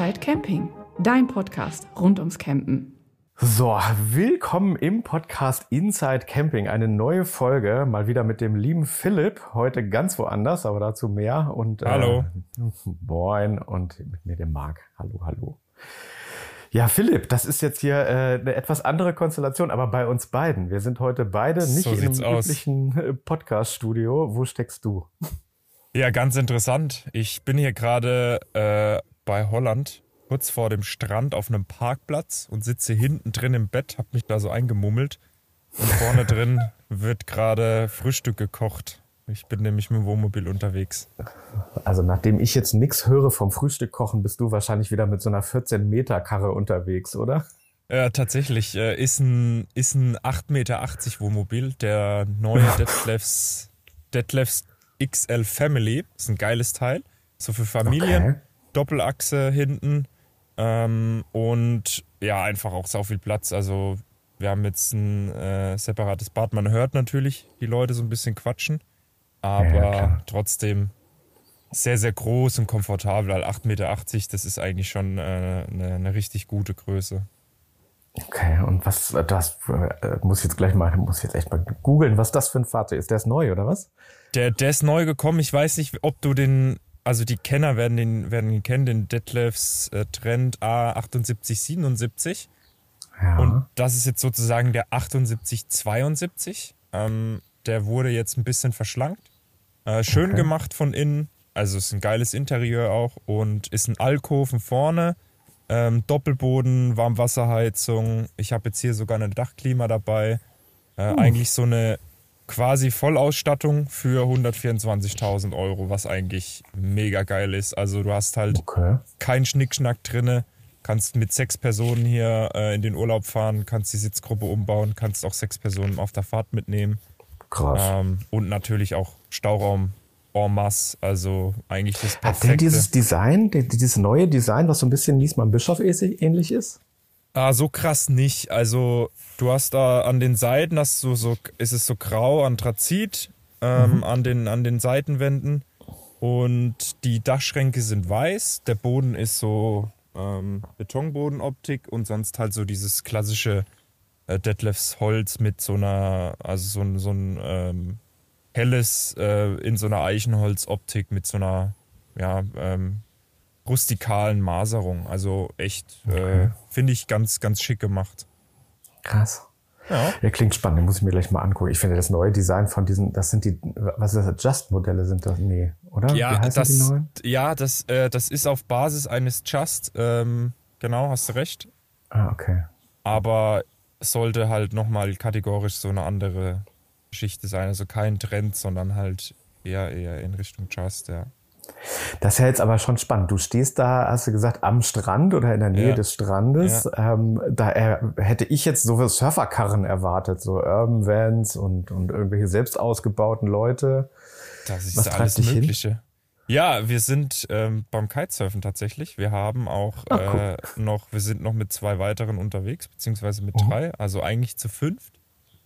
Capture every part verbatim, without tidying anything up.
Inside Camping, dein Podcast rund ums Campen. So, willkommen im Podcast Inside Camping. Eine neue Folge, mal wieder mit dem lieben Philipp. Heute ganz woanders, aber dazu mehr. Und, hallo. Äh, moin. Und mit mir dem Marc. Hallo, hallo. Ja, Philipp, das ist jetzt hier äh, eine etwas andere Konstellation, aber bei uns beiden. Wir sind heute beide nicht so in einem aus. üblichen Podcast-Studio. Wo steckst du? Ja, ganz interessant. Ich bin hier gerade äh, bei Holland, kurz vor dem Strand auf einem Parkplatz und sitze hinten drin im Bett, habe mich da so eingemummelt und vorne drin wird gerade Frühstück gekocht. Ich bin nämlich mit dem Wohnmobil unterwegs. Also nachdem ich jetzt nichts höre vom Frühstück kochen, bist du wahrscheinlich wieder mit so einer vierzehn Meter Karre unterwegs, oder? Ja, tatsächlich. Äh, ist ein, ist ein acht Meter achtzig Wohnmobil, der neue Detlefs, Detlefs X L Family. Ist ein geiles Teil. So für Familien. Okay. Doppelachse hinten. Ähm, und ja, einfach auch sau viel Platz. Also wir haben jetzt ein äh, separates Bad. Man hört natürlich die Leute so ein bisschen quatschen. Aber ja, trotzdem sehr, sehr groß und komfortabel. Weil acht Meter achtzig, das ist eigentlich schon äh, eine, eine richtig gute Größe. Okay, und was, das äh, muss ich jetzt gleich mal, muss ich jetzt echt mal googeln, was das für ein Fahrzeug ist. Der ist neu, oder was? Der, der ist neu gekommen. Ich weiß nicht, ob du den, also die Kenner werden den, werden ihn kennen, den Detlefs äh, Trend A achtundsiebzig siebenundsiebzig. Ja. Und das ist jetzt sozusagen der achtundsiebzig zweiundsiebzig. Ähm, der wurde jetzt ein bisschen verschlankt. Äh, schön Okay. gemacht von innen. Also ist ein geiles Interieur auch und ist ein Alkoven vorne. Ähm, Doppelboden, Warmwasserheizung. Ich habe jetzt hier sogar eine Dachklima dabei. Äh, Hm. Eigentlich so eine quasi Vollausstattung für hundertvierundzwanzigtausend Euro, was eigentlich mega geil ist. Also du hast halt Okay. keinen Schnickschnack drinne, kannst mit sechs Personen hier äh, in den Urlaub fahren, kannst die Sitzgruppe umbauen, kannst auch sechs Personen auf der Fahrt mitnehmen. Krass. Ähm, und natürlich auch Stauraum en masse, also eigentlich das Hat der perfekte. dieses Design, der, dieses neue Design, was so ein bisschen Niesmann Bischof ähnlich ist? Ah, so krass nicht. Also du hast da an den Seiten, hast du so, ist es so grau, Anthrazit ähm, Mhm. an den, an den Seitenwänden und die Dachschränke sind weiß, der Boden ist so ähm, Betonbodenoptik und sonst halt so dieses klassische äh, Detlefs Holz mit so einer, also so ein, so ein ähm, helles äh, in so einer Eichenholzoptik mit so einer, ja, ähm, rustikalen Maserung. Also echt, Okay. äh, finde ich ganz, ganz schick gemacht. Krass. Ja. Ja, klingt spannend, den muss ich mir gleich mal angucken. Ich finde das neue Design von diesen, das sind die, was ist das, Just-Modelle sind das? Nee, oder? Ja, Wie heißen das, die neuen? ja das, äh, das ist auf Basis eines Just, ähm, genau, hast du recht. Ah, okay. Aber es sollte halt nochmal kategorisch so eine andere Geschichte sein. Also kein Trend, sondern halt eher, eher in Richtung Just, ja. Das ist ja jetzt aber schon spannend. Du stehst da, hast du gesagt, am Strand oder in der Nähe Ja. des Strandes. Ähm, da er, hätte ich jetzt so Surferkarren erwartet, so Urban Vans und, und irgendwelche selbst ausgebauten Leute. Das ist Was alles treibt dich hin? Mögliche. Ja, wir sind ähm, beim Kitesurfen tatsächlich. Wir haben auch Ach, äh, noch, wir sind noch mit zwei weiteren unterwegs, beziehungsweise mit Mhm. drei, also eigentlich zu fünft.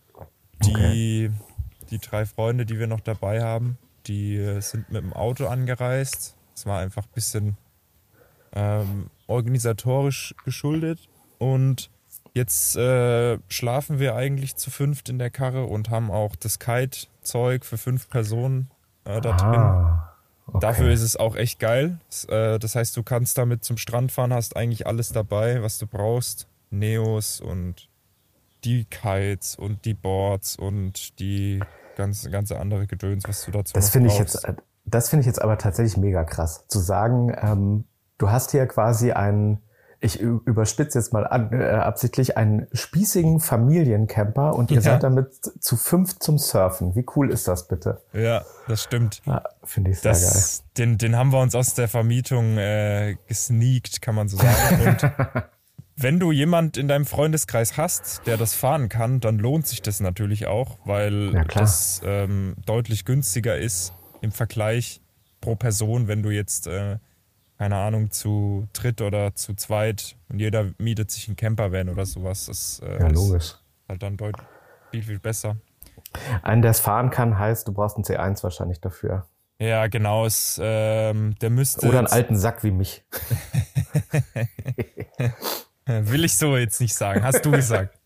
Die, die drei Freunde, die wir noch dabei haben, die äh, sind mit dem Auto angereist. Es war einfach ein bisschen ähm, organisatorisch geschuldet. Und jetzt äh, schlafen wir eigentlich zu fünft in der Karre und haben auch das Kite-Zeug für fünf Personen äh, da drin. Ah, okay. Dafür ist es auch echt geil. Das, äh, das heißt, du kannst damit zum Strand fahren, hast eigentlich alles dabei, was du brauchst. Neos und die Kites und die Boards und die ganze, ganze andere Gedöns, was du dazu Das noch finde ich brauchst. jetzt, das finde ich jetzt aber tatsächlich mega krass. Zu sagen, ähm, du hast hier quasi einen, ich ü- überspitze jetzt mal an, äh, absichtlich, einen spießigen Familiencamper und ihr Ja. seid damit zu fünf zum Surfen. Wie cool ist das bitte? Ja, das stimmt. Ja, finde ich sehr geil. Das, den, den haben wir uns aus der Vermietung äh, gesneakt, kann man so sagen. Und wenn du jemand in deinem Freundeskreis hast, der das fahren kann, dann lohnt sich das natürlich auch, weil Ja, klar. das ähm, deutlich günstiger ist im Vergleich pro Person, wenn du jetzt, äh, keine Ahnung, zu dritt oder zu zweit und jeder mietet sich einen Campervan oder sowas. Das äh, Ja, ist logisch. halt dann deutlich viel, viel besser. Einen, der es fahren kann, heißt, du brauchst einen C eins wahrscheinlich dafür. Ja, genau. Es, ähm, der müsste. Oder einen alten Sack wie mich. Will ich so jetzt nicht sagen. Hast du gesagt.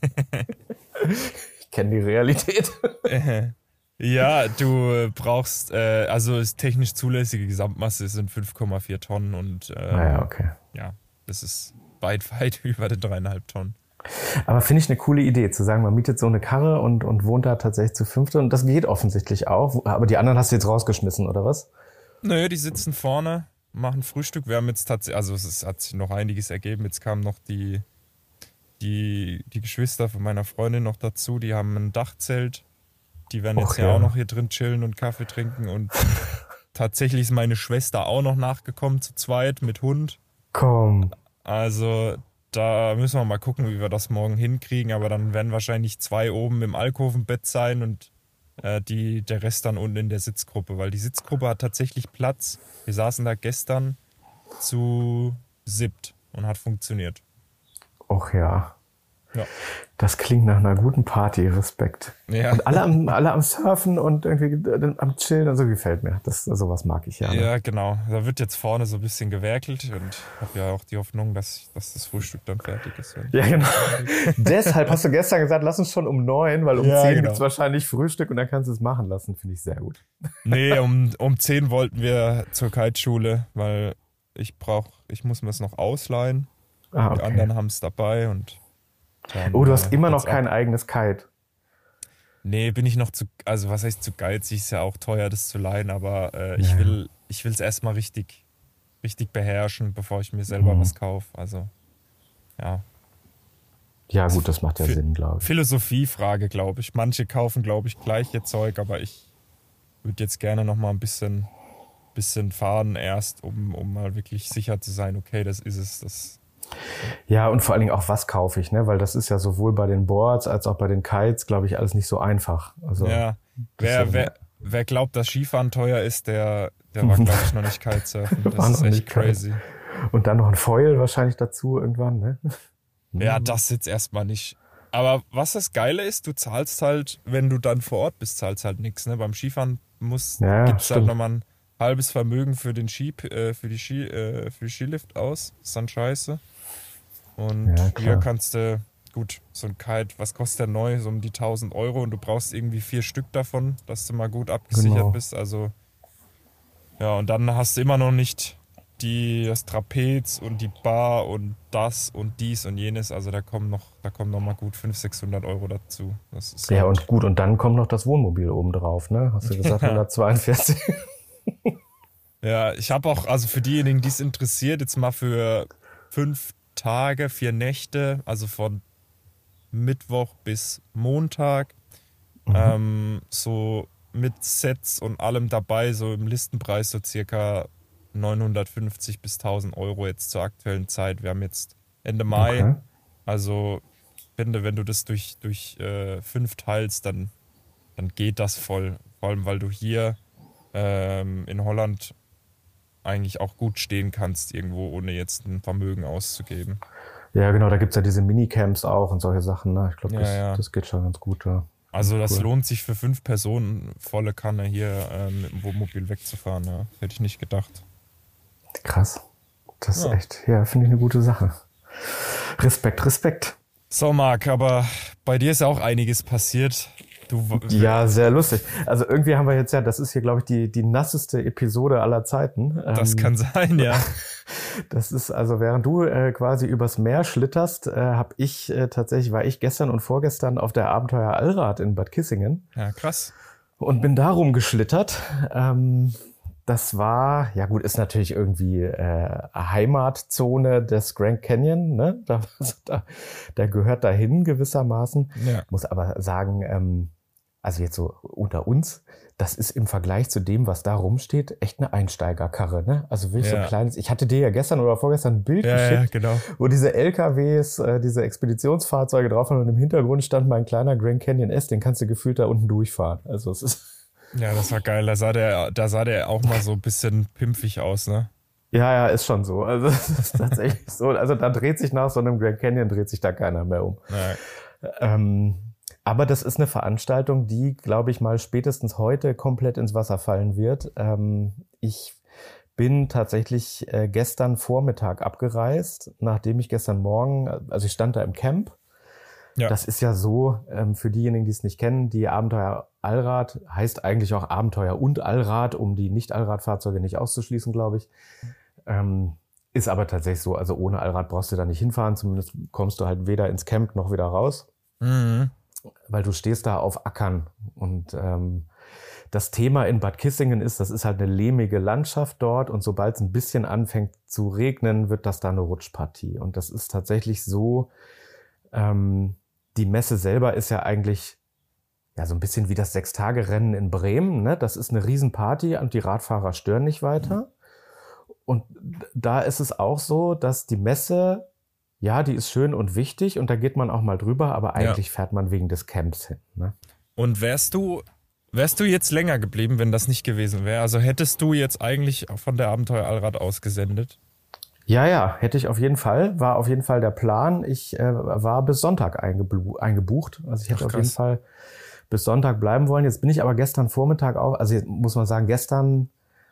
Ich kenne die Realität. Ja, du brauchst, äh, also ist technisch zulässige Gesamtmasse sind fünf Komma vier Tonnen und ähm, Naja, okay. ja, das ist weit, weit über den dreieinhalb Tonnen. Aber finde ich eine coole Idee, zu sagen, man mietet so eine Karre und, und wohnt da tatsächlich zu fünfte. Und das geht offensichtlich auch. Aber die anderen hast du jetzt rausgeschmissen, oder was? Nö, die sitzen vorne, machen Frühstück. Wir haben jetzt tatsächlich, also es ist, hat sich noch einiges ergeben. Jetzt kamen noch die, die, die Geschwister von meiner Freundin noch dazu. Die haben ein Dachzelt. Die werden jetzt Och, ja, ja auch noch hier drin chillen und Kaffee trinken. Und tatsächlich ist meine Schwester auch noch nachgekommen zu zweit mit Hund. Komm. Also da müssen wir mal gucken, wie wir das morgen hinkriegen. Aber dann werden wahrscheinlich zwei oben im Alkovenbett sein und äh, die, der Rest dann unten in der Sitzgruppe. Weil die Sitzgruppe hat tatsächlich Platz. Wir saßen da gestern zu siebt und hat funktioniert. Och ja. Ja. Das klingt nach einer guten Party, Respekt. Ja. Und alle am, alle am Surfen und irgendwie am Chillen und so gefällt mir. Das, sowas mag ich ja. Ne? Ja, genau. Da wird jetzt vorne so ein bisschen gewerkelt und ich habe ja auch die Hoffnung, dass, dass das Frühstück dann fertig ist. Ja, genau. Deshalb hast du gestern gesagt, lass uns schon um neun, weil um Ja, zehn genau. gibt's wahrscheinlich Frühstück und dann kannst du es machen lassen. Finde ich sehr gut. Nee, um, um zehn wollten wir zur Kiteschule, weil ich brauch, ich muss mir das noch ausleihen. Ah, Die okay. anderen haben es dabei und dann, Oh, du hast äh, immer noch geht's kein ab. eigenes Kite. Nee, bin ich noch zu, also was heißt zu geizig, ist ja auch teuer, das zu leihen, aber äh, ich Ja. will ich will es erstmal richtig, richtig beherrschen, bevor ich mir selber Mhm. was kaufe. Also, ja. Ja gut, das macht ja Fi- Sinn, glaube ich. Philosophiefrage, glaube ich. Manche kaufen, glaube ich, gleich ihr Zeug, aber ich würde jetzt gerne noch mal ein bisschen, bisschen fahren erst, um, um mal wirklich sicher zu sein, okay, das ist es. Das, Ja, und vor allen Dingen auch, was kaufe ich, ne? Weil das ist ja sowohl bei den Boards als auch bei den Kites, glaube ich, alles nicht so einfach. Also, ja, das wer, ist- wer, wer glaubt, dass Skifahren teuer ist, der, der war, glaube ich, noch nicht Kitesurfen. War Das ist noch echt nicht Kite. crazy. Und dann noch ein Foil wahrscheinlich dazu irgendwann, ne? Ja, das jetzt erstmal nicht. Aber was das Geile ist, du zahlst halt, wenn du dann vor Ort bist, zahlst halt nichts. Ne? Beim Skifahren muss, Ja, gibt's halt stimmt. nochmal ein halbes Vermögen für den Ski, äh, für die Ski, äh, für die Skilift aus. Ist dann scheiße. Und Ja, hier klar. kannst du, gut, so ein Kite, was kostet der neu? So um die tausend Euro und du brauchst irgendwie vier Stück davon, dass du mal gut abgesichert Genau. bist. Also, ja, und dann hast du immer noch nicht die, das Trapez und die Bar und das und dies und jenes. Also da kommen noch, da kommen noch mal gut fünfhundert, sechshundert Euro dazu. Das ist Ja, halt- und gut, und dann kommt noch das Wohnmobil oben drauf, ne? Hast du gesagt, hundertzweiundvierzig? Ja, ich habe auch, also für diejenigen, die es interessiert, jetzt mal für fünf Tage, vier Nächte, also von Mittwoch bis Montag, ähm, so mit Sets und allem dabei, so im Listenpreis so circa neunhundertfünfzig bis tausend Euro jetzt zur aktuellen Zeit. Wir haben jetzt Ende Mai, Okay. also ich finde, wenn du das durch, durch äh, fünf teilst, dann, dann geht das voll. Vor allem, weil du hier ähm, in Holland eigentlich auch gut stehen kannst, irgendwo, ohne jetzt ein Vermögen auszugeben. Ja, genau, da gibt's ja diese Minicamps auch und solche Sachen, ne? Ich glaube, Ja, das, ja. das geht schon ganz gut, ja. Also das Cool. lohnt sich für fünf Personen volle Kanne hier ähm, mit dem Wohnmobil wegzufahren. Ja. Hätte ich nicht gedacht. Krass. Das ist Ja. echt, ja, finde ich eine gute Sache. Respekt, Respekt. So, Marc, aber bei dir ist ja auch einiges passiert. Du, Ja, sehr lustig. Also irgendwie haben wir jetzt ja, das ist hier, glaube ich, die, die nasseste Episode aller Zeiten. Das Ähm, kann sein, ja. Das ist also, während du äh, quasi übers Meer schlitterst, äh, habe ich äh, tatsächlich, war ich gestern und vorgestern auf der Abenteuer Allrad in Bad Kissingen Ja, krass. und bin da rumgeschlittert. Ähm, das war, ja gut, ist natürlich irgendwie äh, Heimatzone des Grand Canyon, ne? Da, da, da gehört dahin gewissermaßen. Ja. Muss aber sagen, ähm, also jetzt so unter uns, das ist im Vergleich zu dem, was da rumsteht, echt eine Einsteigerkarre, ne? Also wirklich so Ja. ein kleines, ich hatte dir ja gestern oder vorgestern ein Bild Ja, ja, geschickt, genau. wo diese L K Ws, äh, diese Expeditionsfahrzeuge drauf waren und im Hintergrund stand mein kleiner Grand Canyon S, den kannst du gefühlt da unten durchfahren. Also es ist, Ja, das war geil. Da sah der, da sah der auch mal so ein bisschen pimpfig aus, ne? ja, ja, ist schon so. Also es ist tatsächlich so. Also da dreht sich nach so einem Grand Canyon, dreht sich da keiner mehr um. Ja. Ähm, Aber das ist eine Veranstaltung, die, glaube ich mal, spätestens heute komplett ins Wasser fallen wird. Ähm, ich bin tatsächlich äh, gestern Vormittag abgereist, nachdem ich gestern Morgen, also ich stand da im Camp. Ja. Das ist ja so, ähm, für diejenigen, die es nicht kennen, die Abenteuer Allrad heißt eigentlich auch Abenteuer und Allrad, um die Nicht-Allradfahrzeuge nicht auszuschließen, glaube ich. Ähm, ist aber tatsächlich so, also ohne Allrad brauchst du da nicht hinfahren, zumindest kommst du halt weder ins Camp noch wieder raus, mhm. weil du stehst da auf Ackern. Und ähm, das Thema in Bad Kissingen ist, das ist halt eine lehmige Landschaft dort und sobald es ein bisschen anfängt zu regnen, wird das da eine Rutschpartie. Und das ist tatsächlich so, ähm, die Messe selber ist ja eigentlich ja so ein bisschen wie das Sechstagerennen in Bremen, ne? Das ist eine Riesenparty und die Radfahrer stören nicht weiter. Und da ist es auch so, dass die Messe, ja, die ist schön und wichtig und da geht man auch mal drüber, aber eigentlich ja. fährt man wegen des Camps hin. Ne? Und wärst du, wärst du jetzt länger geblieben, wenn das nicht gewesen wäre? Also hättest du jetzt eigentlich von der Abenteuer Allrad ausgesendet? Ja, ja, hätte ich auf jeden Fall. War auf jeden Fall der Plan. Ich äh, war bis Sonntag eingebu- eingebucht. Also ich hätte Ach, auf jeden Fall bis Sonntag bleiben wollen. Jetzt bin ich aber gestern Vormittag auch, also muss man sagen, gestern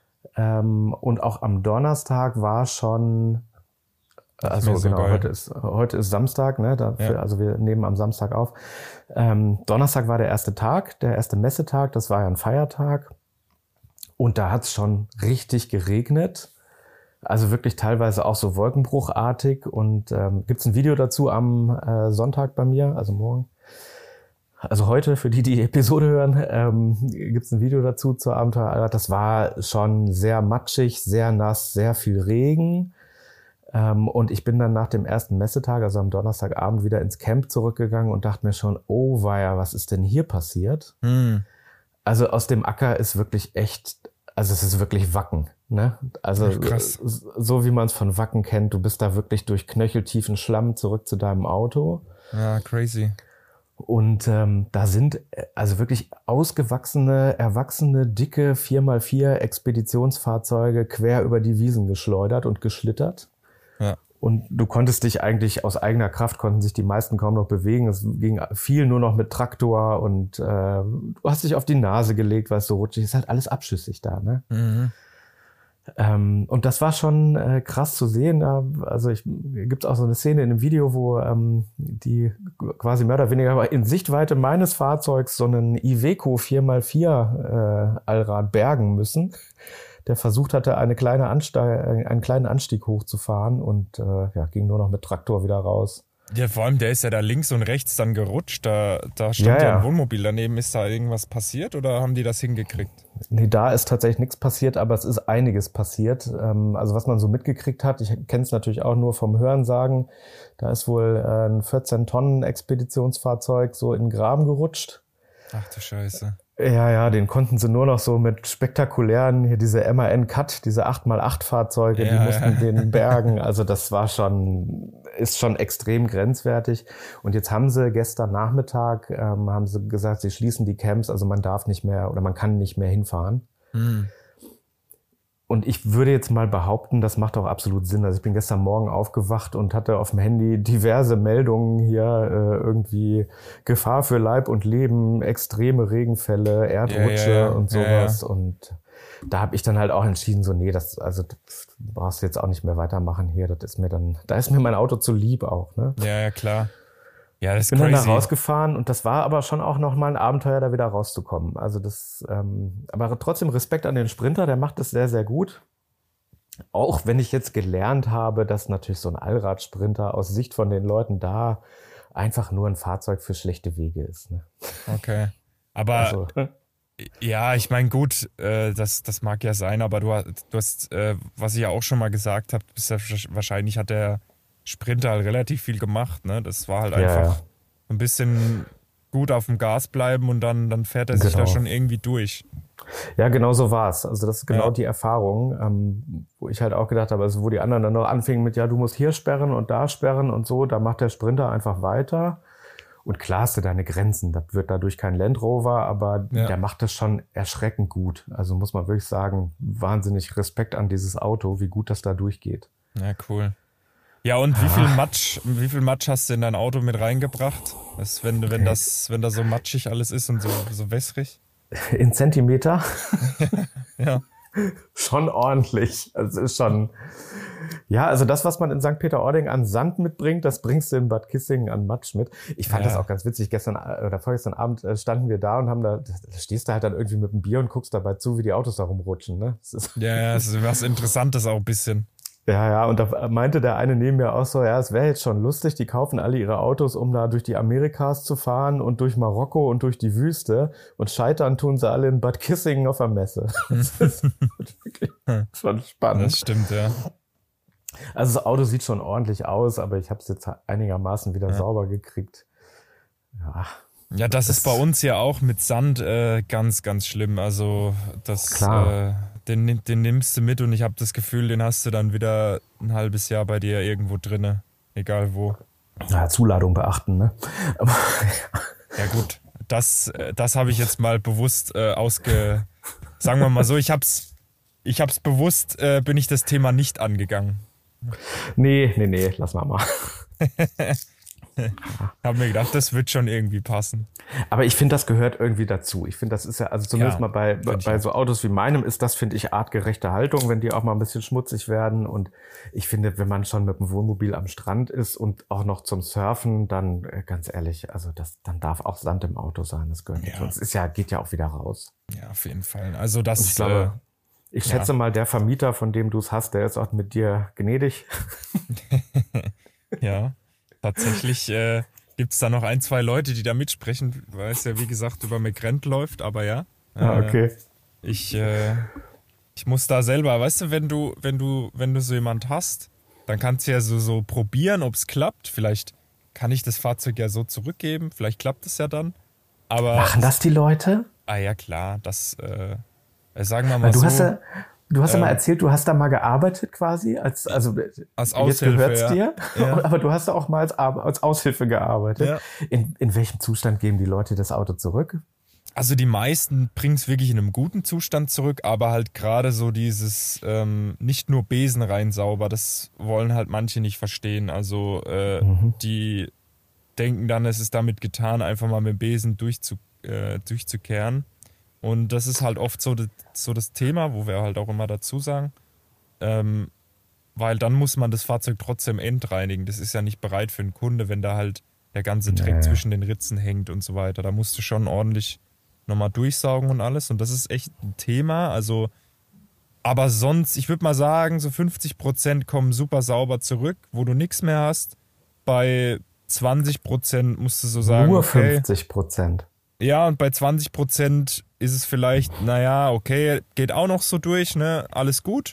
ähm, und auch am Donnerstag war schon, also so genau, heute ist, heute ist Samstag, ne? Dafür, ja. Also wir nehmen am Samstag auf. Ähm, Donnerstag war der erste Tag, der erste Messetag, das war ja ein Feiertag. Und da hat es schon richtig geregnet. Also wirklich teilweise auch so wolkenbruchartig. Und ähm, gibt es ein Video dazu am äh, Sonntag bei mir, also morgen. Also heute, für die, die die Episode hören, ähm, gibt es ein Video dazu zur Abenteuer Allrad. Das war schon sehr matschig, sehr nass, sehr viel Regen. Ähm, und ich bin dann nach dem ersten Messetag, also am Donnerstagabend, wieder ins Camp zurückgegangen und dachte mir schon, oh weia, was ist denn hier passiert? Mhm. Also aus dem Acker ist wirklich echt, also es ist wirklich Wacken. Ne? Also Ach, so wie man es von Wacken kennt, du bist da wirklich durch knöcheltiefen Schlamm zurück zu deinem Auto. Ja, crazy. Und ähm, da sind also wirklich ausgewachsene, erwachsene, dicke vier mal vier Expeditionsfahrzeuge quer über die Wiesen geschleudert und geschlittert. Ja. Und du konntest dich eigentlich aus eigener Kraft, konnten sich die meisten kaum noch bewegen. Es ging viel nur noch mit Traktor und äh, du hast dich auf die Nase gelegt, weil es so rutschig ist. Halt alles abschüssig da, ne? Mhm. Ähm, und das war schon äh, krass zu sehen. Da, also ich gibt es auch so eine Szene in einem Video, wo ähm, die quasi mehr oder weniger in Sichtweite meines Fahrzeugs so einen Iveco vier mal vier äh, Allrad bergen müssen, der versucht hatte, eine kleine Anste- einen kleinen Anstieg hochzufahren und äh, ja, ging nur noch mit Traktor wieder raus. Ja, vor allem, der ist ja da links und rechts dann gerutscht. Da, da stand ja, ja ein Wohnmobil daneben. Ist da irgendwas passiert oder haben die das hingekriegt? Nee, da ist tatsächlich nichts passiert, aber es ist einiges passiert. Also was man so mitgekriegt hat, ich kenne es natürlich auch nur vom Hörensagen, da ist wohl ein vierzehn Tonnen Expeditionsfahrzeug so in den Graben gerutscht. Ach du Scheiße. Ja, ja, den konnten sie nur noch so mit spektakulären, hier diese M A N Cut, diese acht mal acht Fahrzeuge, ja, die mussten ja. den bergen. Also das war schon, ist schon extrem grenzwertig. Und jetzt haben sie gestern Nachmittag, ähm, haben sie gesagt, sie schließen die Camps, also man darf nicht mehr oder man kann nicht mehr hinfahren. Mhm. Und ich würde jetzt mal behaupten, das macht auch absolut Sinn. Also ich bin gestern Morgen aufgewacht und hatte auf dem Handy diverse Meldungen hier, äh, irgendwie Gefahr für Leib und Leben, extreme Regenfälle, Erdrutsche ja, ja, ja. und sowas. Ja, ja. Und da habe ich dann halt auch entschieden, so nee, das also das brauchst du jetzt auch nicht mehr weitermachen hier. Das ist mir dann, da ist mir mein Auto zu lieb auch, ne? Ja, ja, klar. Ja, das ist bin crazy. Dann da rausgefahren und das war aber schon auch nochmal ein Abenteuer, da wieder rauszukommen. Also das, ähm, aber trotzdem Respekt an den Sprinter, der macht das sehr, sehr gut. Auch wenn ich jetzt gelernt habe, dass natürlich so ein Allradsprinter aus Sicht von den Leuten da einfach nur ein Fahrzeug für schlechte Wege ist. Ne? Okay, aber also. Ja, ich meine gut, äh, das, das mag ja sein, aber du, du hast, äh, was ich ja auch schon mal gesagt habe, bist ja, wahrscheinlich hat der Sprinter halt relativ viel gemacht, ne? Das war halt ja, einfach ja. ein bisschen gut auf dem Gas bleiben und dann, dann fährt er sich genau. da schon irgendwie durch. Ja, genau so war's. Also das ist genau ja. die Erfahrung, ähm, wo ich halt auch gedacht habe, also wo die anderen dann noch anfingen mit, ja, du musst hier sperren und da sperren und so, da macht der Sprinter einfach weiter. Und klar hast du deine Grenzen, das wird dadurch kein Land Rover, aber ja. der macht das schon erschreckend gut. Also muss man wirklich sagen, wahnsinnig Respekt an dieses Auto, wie gut das da durchgeht. Ja, cool. Ja, und wie viel Matsch, wie viel Matsch hast du in dein Auto mit reingebracht? Das, wenn, wenn, das, wenn da so matschig alles ist und so, so wässrig? In Zentimeter? Ja. Schon ordentlich. Also ist schon. Ja, also das, was man in Sankt Peter-Ording an Sand mitbringt, das bringst du in Bad Kissingen an Matsch mit. Ich fand Ja. das auch ganz witzig. Gestern oder vorgestern Abend standen wir da und haben da, da stehst du halt dann irgendwie mit dem Bier und guckst dabei zu, wie die Autos da rumrutschen, ne? Das ist Ja, ja, das ist was Interessantes auch ein bisschen. Ja, ja, und da meinte der eine neben mir auch so, ja, es wäre jetzt schon lustig, die kaufen alle ihre Autos, um da durch die Amerikas zu fahren und durch Marokko und durch die Wüste und scheitern tun sie alle in Bad Kissingen auf der Messe. Das ist wirklich schon spannend. Das stimmt, ja. Also das Auto sieht schon ordentlich aus, aber ich habe es jetzt einigermaßen wieder Ja. sauber gekriegt. Ja, Ja, das, Das- ist bei uns ja auch mit Sand äh, ganz, ganz schlimm. Also das, Klar. äh, den, nimm- den nimmst du mit und ich habe das Gefühl, den hast du dann wieder ein halbes Jahr bei dir irgendwo drinne, egal wo. ja Zuladung beachten, ne? Aber, Ja gut, das, äh, das habe ich jetzt mal bewusst äh, ausge... Sagen wir mal so, ich hab's, ich hab's bewusst, äh, bin ich das Thema nicht angegangen. nee, nee, nee, lass mal mal. Hab mir gedacht, das wird schon irgendwie passen. Aber ich finde, das gehört irgendwie dazu. Ich finde, das ist ja, also zumindest Ja, mal bei, find ich bei auch. so Autos wie meinem ist das, finde ich, artgerechte Haltung, wenn die auch mal ein bisschen schmutzig werden. Und ich finde, wenn man schon mit dem Wohnmobil am Strand ist und auch noch zum Surfen, dann äh, ganz ehrlich, also das, dann darf auch Sand im Auto sein. Das gehört Ja. nicht. Sonst ist ja, geht ja auch wieder raus. Ja, auf jeden Fall. Also das, Und ich glaube, ich ja. schätze mal, der Vermieter, von dem du es hast, der ist auch mit dir gnädig. äh, ja, tatsächlich äh, gibt es da noch ein, zwei Leute, die da mitsprechen, weil es ja, wie gesagt, über McGrent läuft, aber ja. Ah, Äh, okay. Ich, äh, ich muss da selber, weißt du, wenn du, wenn du, wenn du so jemand hast, dann kannst du ja so, so probieren, ob es klappt. Vielleicht kann ich das Fahrzeug ja so zurückgeben, vielleicht klappt es ja dann. Aber Machen das die Leute? ah ja, klar, das äh, äh, sagen wir mal Weil du so. hast ja, du hast ja mal ähm, erzählt, du hast da mal gearbeitet quasi, als, also Als jetzt Aushilfe, gehört's ja. dir, Ja. aber du hast da auch mal als, Ar- als Aushilfe gearbeitet. Ja. In, in welchem Zustand geben die Leute das Auto zurück? Also die meisten bringen es wirklich in einem guten Zustand zurück, aber halt gerade so dieses ähm, nicht nur Besen rein sauber, das wollen halt manche nicht verstehen. Also äh, Mhm. die denken dann, es ist damit getan, einfach mal mit dem Besen durchzu, äh, durchzukehren. Und das ist halt oft so, das, so das Thema, wo wir halt auch immer dazu sagen, ähm, weil dann muss man das Fahrzeug trotzdem endreinigen. Das ist ja nicht bereit für einen Kunde, wenn da halt der ganze Dreck Nee. zwischen den Ritzen hängt und so weiter. Da musst du schon ordentlich nochmal durchsaugen und alles. Und das ist echt ein Thema. Also, aber sonst, ich würde mal sagen, so fünfzig Prozent kommen super sauber zurück, wo du nichts mehr hast. Bei zwanzig Prozent musst du so sagen, Nur okay. fünfzig Prozent. Ja, und bei zwanzig Prozent ist es vielleicht, naja, okay, geht auch noch so durch, ne? Alles gut.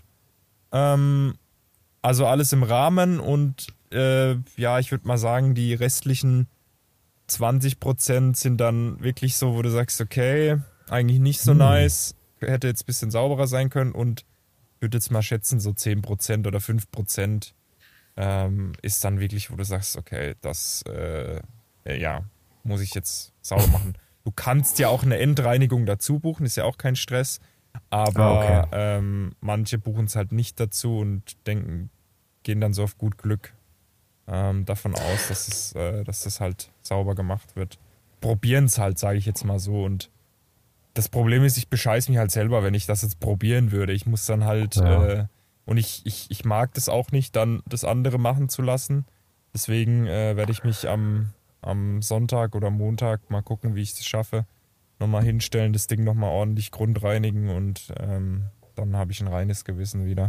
Ähm, also alles im Rahmen und äh, ja, ich würde mal sagen, die restlichen zwanzig Prozent sind dann wirklich so, wo du sagst, okay, eigentlich nicht so Hm. nice, hätte jetzt ein bisschen sauberer sein können und würde jetzt mal schätzen, so zehn Prozent oder fünf Prozent ähm, ist dann wirklich, wo du sagst, okay, das, äh, äh, ja, muss ich jetzt sauber machen. Du kannst ja auch eine Endreinigung dazu buchen, ist ja auch kein Stress, aber Ah, okay. ähm, manche buchen es halt nicht dazu und denken, gehen dann so auf gut Glück ähm, davon aus, dass es, äh, dass das halt sauber gemacht wird. Probieren es halt, sage ich jetzt mal so. Und das Problem ist, ich bescheiß mich halt selber, wenn ich das jetzt probieren würde. Ich muss dann halt, Ja. äh, und ich, ich, ich mag das auch nicht, dann das andere machen zu lassen. Deswegen äh, werde ich mich am, am Sonntag oder Montag mal gucken, wie ich es schaffe. Nochmal hinstellen, das Ding nochmal ordentlich grundreinigen und ähm, dann habe ich ein reines Gewissen wieder.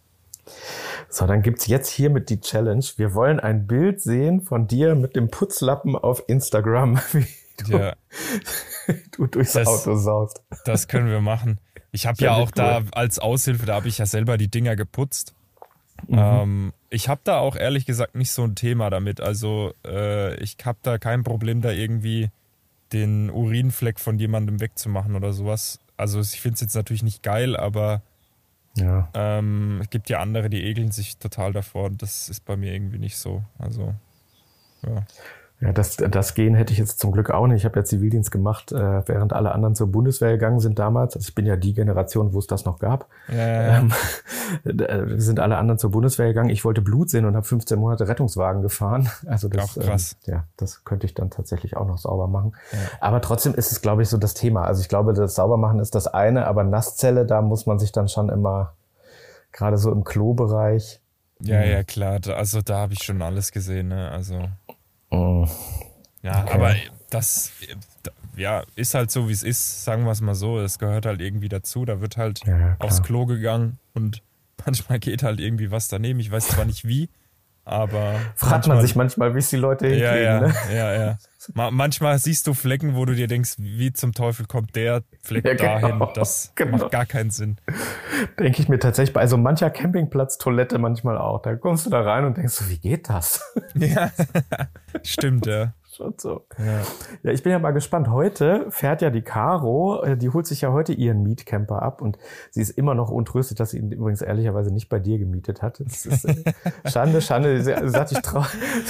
So, dann gibt's jetzt hiermit die Challenge. Wir wollen ein Bild sehen von dir mit dem Putzlappen auf Instagram, wie du, Ja, du durchs Das- Auto saust. das können wir machen. Ich habe Sehr ja gut, auch da cool. als Aushilfe, da habe ich ja selber die Dinger geputzt. Mhm. Ähm, ich habe da auch ehrlich gesagt nicht so ein Thema damit. Also äh, ich habe da kein Problem, da irgendwie den Urinfleck von jemandem wegzumachen oder sowas. Also ich finde es jetzt natürlich nicht geil, aber Ja. ähm, es gibt ja andere, die ekeln sich total davor und das ist bei mir irgendwie nicht so. Also ja. Ja, das, das Gehen hätte ich jetzt zum Glück auch nicht. Ich habe ja Zivildienst gemacht, äh, während alle anderen zur Bundeswehr gegangen sind damals. Also ich bin ja die Generation, wo es das noch gab. Ja, ja, ja. Ähm, äh, sind alle anderen zur Bundeswehr gegangen. Ich wollte Blut sehen und habe fünfzehn Monate Rettungswagen gefahren. Also das, auch krass. Ähm, ja, das könnte ich dann tatsächlich auch noch sauber machen. Ja. Aber trotzdem ist es, glaube ich, so das Thema. Also ich glaube, das Saubermachen ist das eine, aber Nasszelle, da muss man sich dann schon immer, gerade so im Klobereich. Ja, ja, klar. Da, also da habe ich schon alles gesehen. Ne? Also Mm. ja, Okay. aber das ja, ist halt so, wie es ist. Sagen wir es mal so. Es gehört halt irgendwie dazu. Da wird halt Ja, ja, aufs klar. Klo gegangen und manchmal geht halt irgendwie was daneben. Ich weiß zwar nicht wie, aber Fragt man sich manchmal, wie es die Leute hinkriegen. ja, ja, Ne? ja, ja. Ma- Manchmal siehst du Flecken, wo du dir denkst, wie zum Teufel kommt der Fleck Ja, genau, dahin? Das genau. macht gar keinen Sinn. Denke ich mir tatsächlich bei so mancher Campingplatz-Toilette manchmal auch. Da kommst du da rein und denkst so, wie geht das? Ja, stimmt, ja. Schon so. ja. Ja, ich bin ja mal gespannt. Heute fährt ja die Caro, äh, die holt sich ja heute ihren Mietcamper ab und sie ist immer noch untröstet, dass sie ihn übrigens ehrlicherweise nicht bei dir gemietet hat. Das ist äh, Schande, Schande. Sie sagt, ich trau,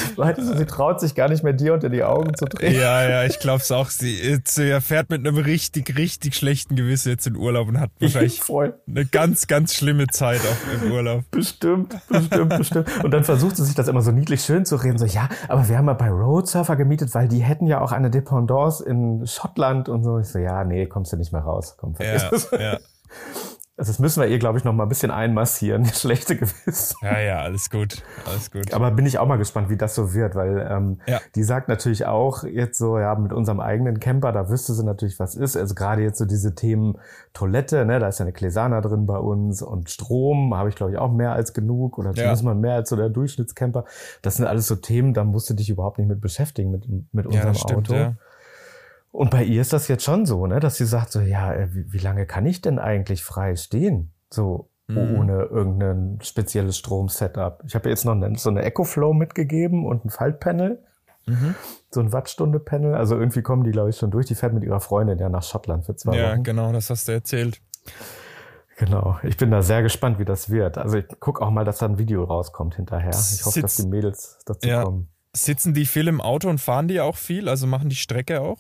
sie traut sich gar nicht mehr, dir unter die Augen zu drehen. Ja, ja, ich glaub's auch. Sie, sie fährt mit einem richtig, richtig schlechten Gewissen jetzt in Urlaub und hat wahrscheinlich Voll. eine ganz, ganz schlimme Zeit auch im Urlaub. Bestimmt, bestimmt, bestimmt. Und dann versucht sie sich das immer so niedlich schön zu reden. So, ja, aber wir haben mal bei Roadsurfer gemietet, weil die hätten ja auch eine Dependance in Schottland und so. Ich so, ja, nee, kommst du nicht mehr raus. Komm, vergiss Ja, es. ja. Also das müssen wir ihr, glaube ich, noch mal ein bisschen einmassieren, das schlechte Gewissen. Ja, ja, alles gut, alles gut. Aber bin ich auch mal gespannt, wie das so wird, weil ähm, Ja. die sagt natürlich auch jetzt so, ja, mit unserem eigenen Camper, da wüsste sie natürlich, was ist. Also gerade jetzt so diese Themen Toilette, ne, da ist ja eine Klesana drin bei uns und Strom habe ich, glaube ich, auch mehr als genug oder zumindest mal mehr als so der Durchschnittscamper. Das sind alles so Themen, da musst du dich überhaupt nicht mit beschäftigen, mit, mit Ja, unserem das stimmt, Auto. ja. Und bei ihr ist das jetzt schon so, ne, dass sie sagt so, ja, äh, wie, wie lange kann ich denn eigentlich frei stehen? So, Mhm. ohne irgendein spezielles Strom-Setup. Ich habe ihr jetzt noch eine, so eine EcoFlow mitgegeben und ein Faltpanel. Mhm. So ein Wattstunde-Panel. Also irgendwie kommen die, glaube ich, schon durch. Die fährt mit ihrer Freundin ja nach Schottland für zwei Ja, Wochen. genau, das hast du erzählt. Genau. Ich bin da sehr gespannt, wie das wird. Also ich gucke auch mal, dass da ein Video rauskommt hinterher. Ich hoffe, Sitz- dass die Mädels dazu Ja. kommen. Sitzen die viel im Auto und fahren die auch viel? Also machen die Strecke auch?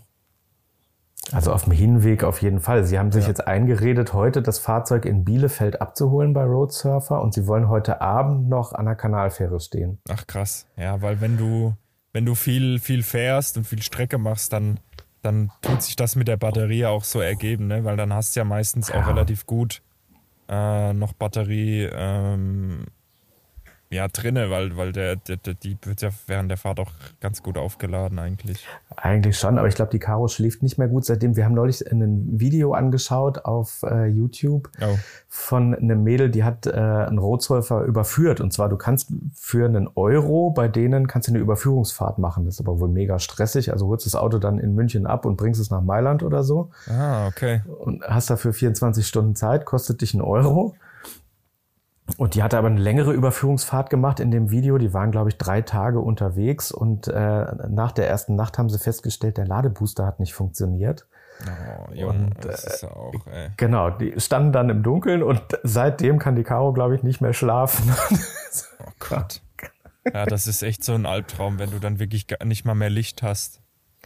Also auf dem Hinweg auf jeden Fall. Sie haben sich Ja. jetzt eingeredet, heute das Fahrzeug in Bielefeld abzuholen bei Roadsurfer und sie wollen heute Abend noch an der Kanalfähre stehen. Ach krass. Ja, weil wenn du, wenn du viel, viel fährst und viel Strecke machst, dann, dann tut sich das mit der Batterie auch so ergeben, ne? Weil dann hast du ja meistens auch Ja. relativ gut äh, noch Batterie ähm, ja, drinne, weil, weil der, der, der, die wird ja während der Fahrt auch ganz gut aufgeladen eigentlich. Eigentlich schon, aber ich glaube, die Caro schläft nicht mehr gut. Seitdem, wir haben neulich ein Video angeschaut auf äh, YouTube Oh. von einem Mädel, die hat äh, einen Roadsurfer überführt. Und zwar, du kannst für einen Euro bei denen kannst du eine Überführungsfahrt machen. Das ist aber wohl mega stressig. Also holst das Auto dann in München ab und bringst es nach Mailand oder so. Ah, okay. Und hast dafür vierundzwanzig Stunden Zeit, kostet dich einen Euro. Und die hatte aber eine längere Überführungsfahrt gemacht in dem Video. Die waren, glaube ich, drei Tage unterwegs. Und äh, nach der ersten Nacht haben sie festgestellt, der Ladebooster hat nicht funktioniert. Oh, Junge, Und, das ist ja auch, ey. Genau, die standen dann im Dunkeln und seitdem kann die Caro, glaube ich, nicht mehr schlafen. Oh Gott. Ja, das ist echt so ein Albtraum, wenn du dann wirklich gar nicht mal mehr Licht hast.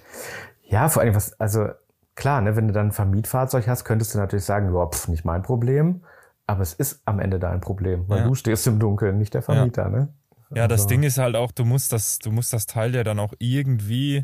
Ja, vor allem, was, also klar, ne, wenn du dann ein Vermietfahrzeug hast, könntest du natürlich sagen, ja, pf, nicht mein Problem. Aber es ist am Ende dein Problem, weil Ja. du stehst im Dunkeln, nicht der Vermieter, ne? Ja, das Also- Ding ist halt auch, du musst das, du musst das Teil ja dann auch irgendwie,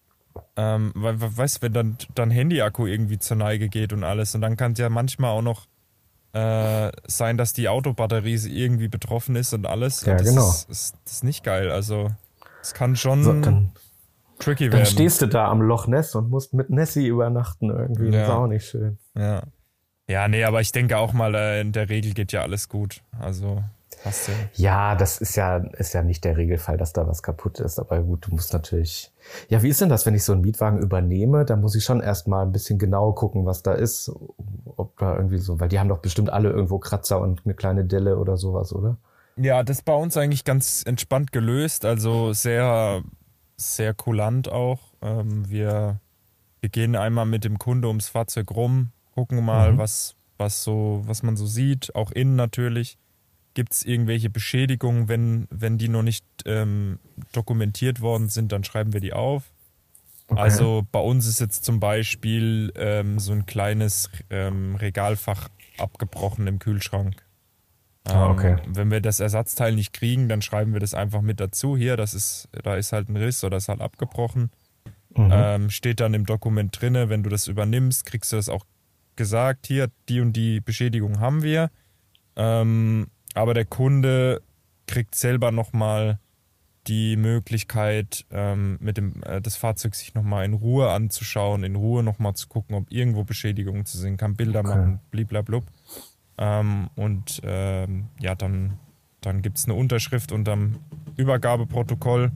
ähm, weil, we- weißt du, wenn dann dein Handy-Akku irgendwie zur Neige geht und alles, und dann kann es ja manchmal auch noch äh, sein, dass die Autobatterie irgendwie betroffen ist und alles. Ja, und das genau. Ist, ist, das ist nicht geil. Also, es kann schon So, dann, tricky dann werden. stehst du da am Loch Ness und musst mit Nessie übernachten irgendwie. Das ist Ja. auch nicht schön. Ja. Ja, nee, aber ich denke auch mal, äh, in der Regel geht ja alles gut. Also, passt ja. Ja, das ist ja, ist ja nicht der Regelfall, dass da was kaputt ist. Aber gut, du musst natürlich. Ja, wie ist denn das, wenn ich so einen Mietwagen übernehme? Da muss ich schon erstmal ein bisschen genau gucken, was da ist. Ob da irgendwie so, weil die haben doch bestimmt alle irgendwo Kratzer und eine kleine Delle oder sowas, oder? Ja, das ist bei uns eigentlich ganz entspannt gelöst, also sehr, sehr kulant auch. Ähm, wir, wir gehen einmal mit dem Kunde ums Fahrzeug rum, gucken mal, Mhm. was, was, so, was man so sieht, auch innen natürlich. Gibt es irgendwelche Beschädigungen, wenn, wenn die noch nicht ähm, dokumentiert worden sind, dann schreiben wir die auf. Okay. Also bei uns ist jetzt zum Beispiel ähm, so ein kleines ähm, Regalfach abgebrochen im Kühlschrank. Ähm, Ah, okay. Wenn wir das Ersatzteil nicht kriegen, dann schreiben wir das einfach mit dazu. Hier, das ist, da ist halt ein Riss oder ist halt abgebrochen. Mhm. Ähm, steht dann im Dokument drinne, wenn du das übernimmst, kriegst du das auch gesagt. Hier, die und die Beschädigung haben wir. Ähm, aber der Kunde kriegt selber nochmal die Möglichkeit, ähm, mit dem äh, das Fahrzeug sich nochmal in Ruhe anzuschauen, in Ruhe nochmal zu gucken, ob irgendwo Beschädigungen zu sehen, kann Bilder Okay. machen, bliblablub. Ähm, und ähm, ja, dann, dann gibt es eine Unterschrift unterm Übergabeprotokoll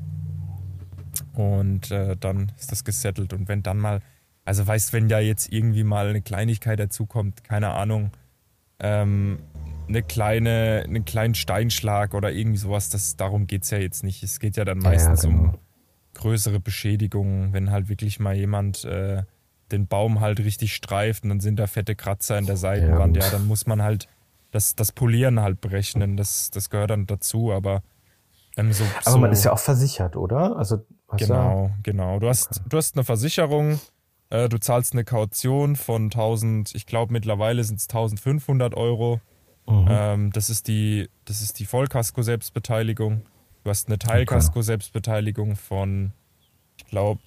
und äh, dann ist das gesettelt. Und wenn dann mal, also weißt, wenn ja jetzt irgendwie mal eine Kleinigkeit dazukommt, keine Ahnung, ähm, eine kleine, einen kleinen Steinschlag oder irgendwie sowas, das, darum geht es ja jetzt nicht. Es geht ja dann meistens ja, genau. um größere Beschädigungen, wenn halt wirklich mal jemand äh, den Baum halt richtig streift und dann sind da fette Kratzer in der Seitenwand, Ja, ja, gut. dann muss man halt das, das Polieren halt berechnen, das, das gehört dann dazu, aber ähm, so, Aber so, man ist ja auch versichert, oder? Also, hast genau, genau. Du hast, du hast eine Versicherung, äh, du zahlst eine Kaution von tausend, ich glaube mittlerweile sind es eintausendfünfhundert Euro. Ja, mhm. Ähm, das ist die, das ist die Vollkasko-Selbstbeteiligung. Du hast eine Teilkasko-Selbstbeteiligung von, ich glaube,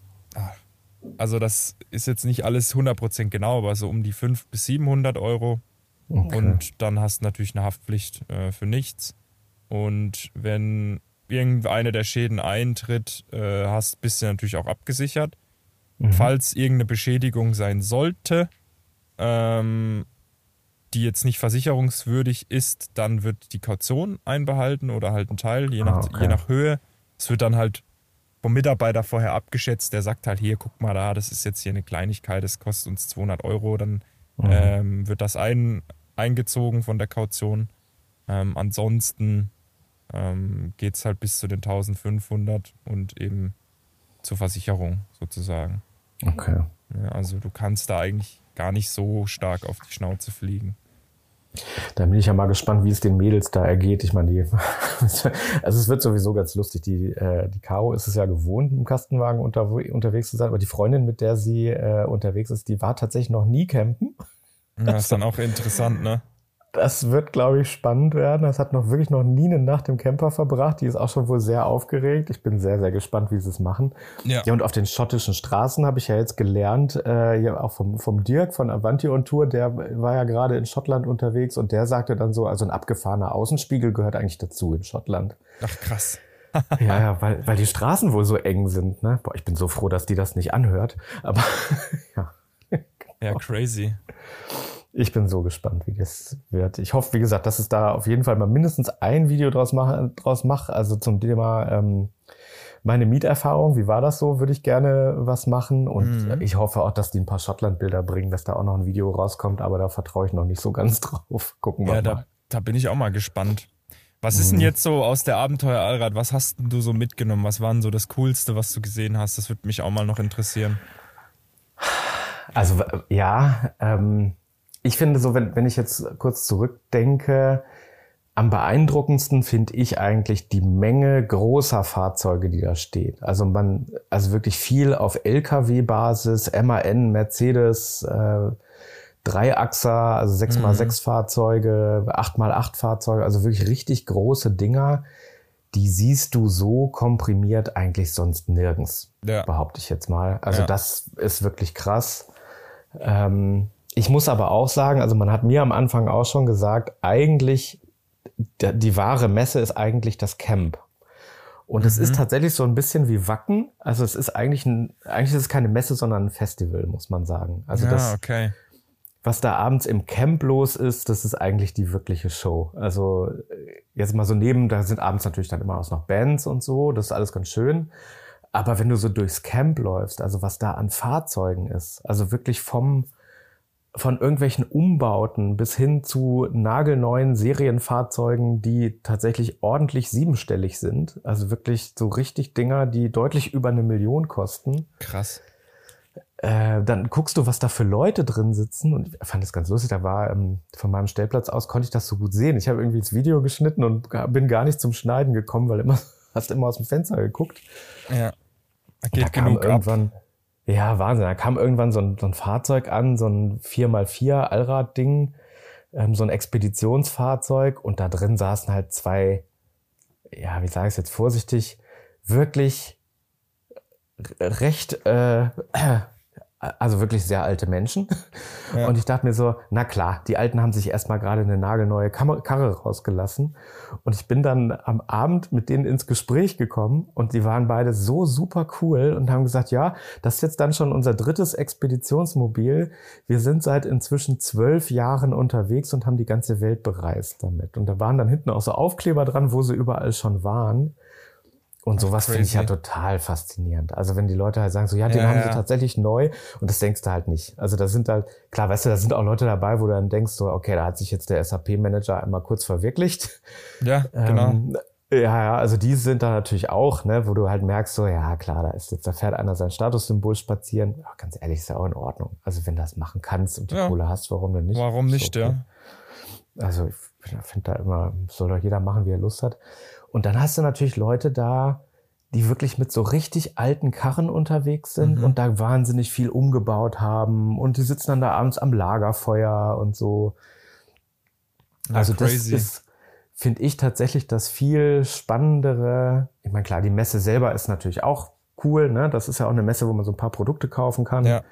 also das ist jetzt nicht alles hundert Prozent genau, aber so um die fünfhundert bis siebenhundert Euro. Okay. Und dann hast du natürlich eine Haftpflicht äh, für nichts. Und wenn irgendeine der Schäden eintritt, äh, hast, bist du natürlich auch abgesichert. Mhm. Falls irgendeine Beschädigung sein sollte, ähm, die jetzt nicht versicherungswürdig ist, dann wird die Kaution einbehalten oder halt ein Teil, je nach, Ah, okay. je nach Höhe. Es wird dann halt vom Mitarbeiter vorher abgeschätzt, der sagt halt, hier, guck mal da, das ist jetzt hier eine Kleinigkeit, das kostet uns zweihundert Euro, dann Mhm. ähm, wird das ein, eingezogen von der Kaution. Ähm, ansonsten ähm, geht es halt bis zu den eintausendfünfhundert und eben zur Versicherung sozusagen. Okay. Ja, also du kannst da eigentlich gar nicht so stark auf die Schnauze fliegen. Da bin ich ja mal gespannt, wie es den Mädels da ergeht. Ich meine, die, also es wird sowieso ganz lustig. Die, äh, die Caro ist es ja gewohnt, im Kastenwagen unter, unterwegs zu sein, aber die Freundin, mit der sie äh, unterwegs ist, die war tatsächlich noch nie campen. Das ist dann auch interessant, ne? Das wird, glaube ich, spannend werden. Das hat noch wirklich noch nie eine Nacht im Camper verbracht. Die ist auch schon wohl sehr aufgeregt. Ich bin sehr, sehr gespannt, wie sie es machen. Ja. Ja, und auf den schottischen Straßen habe ich ja jetzt gelernt, äh, ja, auch vom, vom Dirk von Avanti on Tour, der war ja gerade in Schottland unterwegs und der sagte dann so, also ein abgefahrener Außenspiegel gehört eigentlich dazu in Schottland. Ach krass. Ja, ja, weil, weil die Straßen wohl so eng sind, ne? Boah, ich bin so froh, dass die das nicht anhört. Aber ja. Ja, crazy. Ich bin so gespannt, wie das wird. Ich hoffe, wie gesagt, dass es da auf jeden Fall mal mindestens ein Video draus mache, draus mache. Also zum Thema ähm, meine Mieterfahrung, wie war das so, würde ich gerne was machen. Und Mhm. ich hoffe auch, dass die ein paar Schottland-Bilder bringen, dass da auch noch ein Video rauskommt. Aber da vertraue ich noch nicht so ganz drauf. Gucken wir Ja, mal. da, da bin ich auch mal gespannt. Was ist denn Mhm. jetzt so aus der Abenteuer Allrad? Was hast denn du so mitgenommen? Was war denn so das Coolste, was du gesehen hast? Das würde mich auch mal noch interessieren. Also ja, ähm, ich finde so, wenn, wenn ich jetzt kurz zurückdenke, am beeindruckendsten finde ich eigentlich die Menge großer Fahrzeuge, die da steht. Also man, also wirklich viel auf L K W-Basis, M A N, Mercedes, äh, Dreiachser, also sechs mal sechs Fahrzeuge, acht mal acht Fahrzeuge, also wirklich richtig große Dinger. Die siehst du so komprimiert eigentlich sonst nirgends, Ja. behaupte ich jetzt mal. Also Ja. das ist wirklich krass. Ähm, ich muss aber auch sagen, also man hat mir am Anfang auch schon gesagt, eigentlich der, die wahre Messe ist eigentlich das Camp. Und es ist tatsächlich so ein bisschen wie Wacken. Also es ist eigentlich ein, eigentlich ist es keine Messe, sondern ein Festival, muss man sagen. Also ja, das, okay. was da abends im Camp los ist, das ist eigentlich die wirkliche Show. Also jetzt mal so neben, da sind abends natürlich dann immer auch noch Bands und so, das ist alles ganz schön. Aber wenn du so durchs Camp läufst, also was da an Fahrzeugen ist, also wirklich vom von irgendwelchen Umbauten bis hin zu nagelneuen Serienfahrzeugen, die tatsächlich ordentlich siebenstellig sind, also wirklich so richtig Dinger, die deutlich über eine Million kosten. Krass. Äh, dann guckst du, was da für Leute drin sitzen, und ich fand das ganz lustig, da war ähm, von meinem Stellplatz aus, konnte ich das so gut sehen. Ich habe irgendwie das Video geschnitten und bin gar nicht zum Schneiden gekommen, weil immer hast immer aus dem Fenster geguckt. Ja, da geht da kam genug irgendwann, ab. Ja, Wahnsinn. Da kam irgendwann so ein, so ein Fahrzeug an, so ein vier mal vier Allradding, ähm, so ein Expeditionsfahrzeug und da drin saßen halt zwei, ja, wie sage ich es jetzt vorsichtig, wirklich recht, äh, also wirklich sehr alte Menschen. Ja. Und ich dachte mir so, na klar, die Alten haben sich erstmal gerade eine nagelneue Karre rausgelassen. Und ich bin dann am Abend mit denen ins Gespräch gekommen und die waren beide so super cool und haben gesagt, ja, das ist jetzt dann schon unser drittes Expeditionsmobil. Wir sind seit inzwischen zwölf Jahren unterwegs und haben die ganze Welt bereist damit. Und da waren dann hinten auch so Aufkleber dran, wo sie überall schon waren. Und sowas finde ich ja total faszinierend. Also wenn die Leute halt sagen so, ja, den ja, haben sie ja. tatsächlich neu und das denkst du halt nicht. Also da sind halt, klar, weißt du, da sind auch Leute dabei, wo du dann denkst so, okay, da hat sich jetzt der S A P-Manager einmal kurz verwirklich. Ja, genau. Ähm, ja, ja, also die sind da natürlich auch, ne, wo du halt merkst so, ja klar, da ist jetzt, da fährt einer sein Statussymbol spazieren. Ja, ganz ehrlich, ist ja auch in Ordnung. Also wenn du das machen kannst und die ja. Kohle hast, warum denn nicht? Warum nicht, okay. ja. Also ich finde da immer, soll doch jeder machen, wie er Lust hat. Und dann hast du natürlich Leute da, die wirklich mit so richtig alten Karren unterwegs sind mhm. und da wahnsinnig viel umgebaut haben und die sitzen dann da abends am Lagerfeuer und so. Ja, also crazy. Das ist, finde ich, tatsächlich das viel spannendere. Ich meine, klar, die Messe selber ist natürlich auch cool, ne? Das ist ja auch eine Messe, wo man so ein paar Produkte kaufen kann. Ja.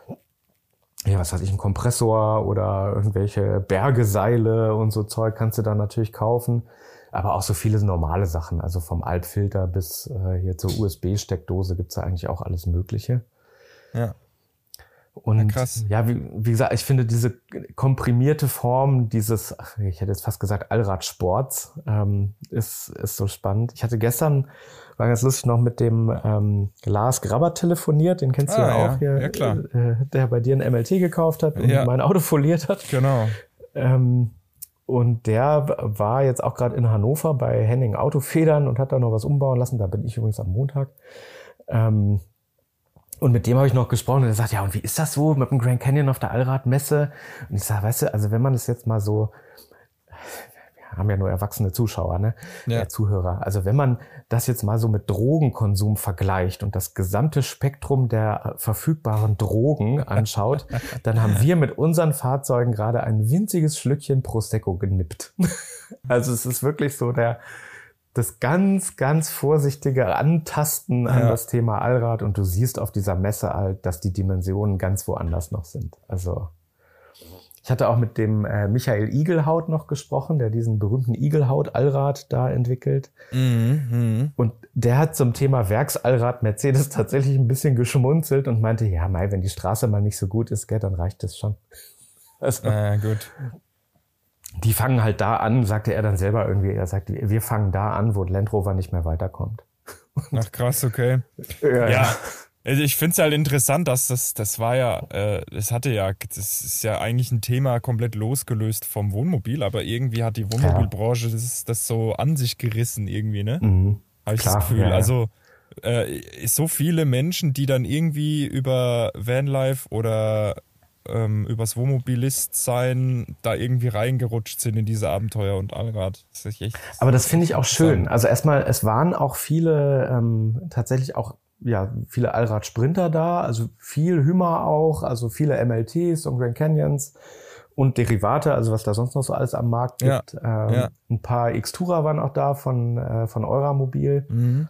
Ja, was weiß ich, ein Kompressor oder irgendwelche Bergeseile und so Zeug kannst du da natürlich kaufen. Aber auch so viele normale Sachen, also vom Altfilter bis äh, hier zur U S B-Steckdose gibt's da eigentlich auch alles Mögliche. Ja. Und ja, krass. ja, wie, wie gesagt, ich finde diese komprimierte Form dieses, ich hätte jetzt fast gesagt Allradsports, ähm, ist ist so spannend. Ich hatte gestern, war ganz lustig, noch mit dem ähm, Lars Grabber telefoniert, den kennst du ah, ja auch ja. hier, ja, klar. Äh, der bei dir ein M L T gekauft hat und ja. mein Auto foliert hat. Genau. Ähm, Und der war jetzt auch gerade in Hannover bei Henning Autofedern und hat da noch was umbauen lassen. Da bin ich übrigens am Montag. Ähm, und mit dem habe ich noch gesprochen und er sagt, ja, und wie ist das so mit dem Grand Canyon auf der Allradmesse? Und ich sage, weißt du, also wenn man das jetzt mal so, wir haben ja nur erwachsene Zuschauer, ne? Ja. Äh, Zuhörer. Also wenn man das jetzt mal so mit Drogenkonsum vergleicht und das gesamte Spektrum der verfügbaren Drogen anschaut, dann haben wir mit unseren Fahrzeugen gerade ein winziges Schlückchen Prosecco genippt. Also es ist wirklich so der, das ganz, ganz vorsichtige Antasten an ja. das Thema Allrad und du siehst auf dieser Messe halt, dass die Dimensionen ganz woanders noch sind. Also ich hatte auch mit dem äh, Michael Igelhaut noch gesprochen, der diesen berühmten Igelhaut-Allrad da entwickelt. Mhm, und der hat zum Thema Werksallrad Mercedes tatsächlich ein bisschen geschmunzelt und meinte, ja, mei, wenn die Straße mal nicht so gut ist, gell, dann reicht das schon. Also, äh, gut. Die fangen halt da an, sagte er dann selber irgendwie, er sagt, wir fangen da an, wo Land Rover nicht mehr weiterkommt. Ach krass, okay. ja, ja. Also ich finde es halt interessant, dass das, das war ja, äh, das hatte ja, das ist ja eigentlich ein Thema komplett losgelöst vom Wohnmobil, aber irgendwie hat die Wohnmobilbranche das, das so an sich gerissen irgendwie, ne? Mhm. Habe ich Klar, das Gefühl. Ja, ja. Also äh, so viele Menschen, die dann irgendwie über Vanlife oder ähm, übers Wohnmobilist-Sein da irgendwie reingerutscht sind in diese Abenteuer und Allrad. Das ist echt, aber das finde ich auch schön. Also erstmal, es waren auch viele, ähm, tatsächlich auch ja, viele Allrad-Sprinter da, also viel Hümer auch, also viele M L Ts und Grand Canyons und Derivate, also was da sonst noch so alles am Markt gibt. Ja, ähm, ja. Ein paar X-Tourer waren auch da von, äh, von Euramobil. Mhm.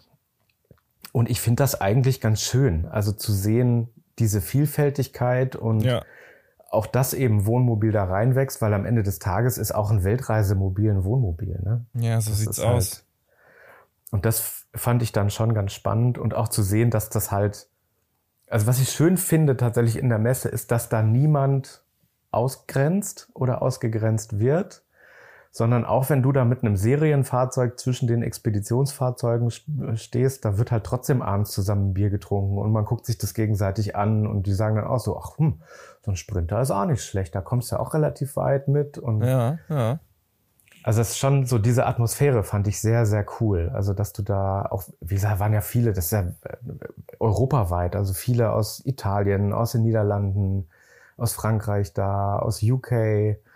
Und ich finde das eigentlich ganz schön, also zu sehen, diese Vielfältigkeit und ja. auch das eben Wohnmobil da reinwächst, weil am Ende des Tages ist auch ein Weltreisemobil ein Wohnmobil. Ne? Ja, so das sieht's ist aus. Halt, und das fand ich dann schon ganz spannend und auch zu sehen, dass das halt, also was ich schön finde tatsächlich in der Messe, ist, dass da niemand ausgrenzt oder ausgegrenzt wird, sondern auch wenn du da mit einem Serienfahrzeug zwischen den Expeditionsfahrzeugen stehst, da wird halt trotzdem abends zusammen ein Bier getrunken und man guckt sich das gegenseitig an und die sagen dann auch so, ach, hm, so ein Sprinter ist auch nicht schlecht, da kommst du ja auch relativ weit mit. Und ja, ja. Also es ist schon so, diese Atmosphäre fand ich sehr, sehr cool. Also dass du da auch, wie gesagt, waren ja viele, das ist ja europaweit, also viele aus Italien, aus den Niederlanden, aus Frankreich da, aus U K.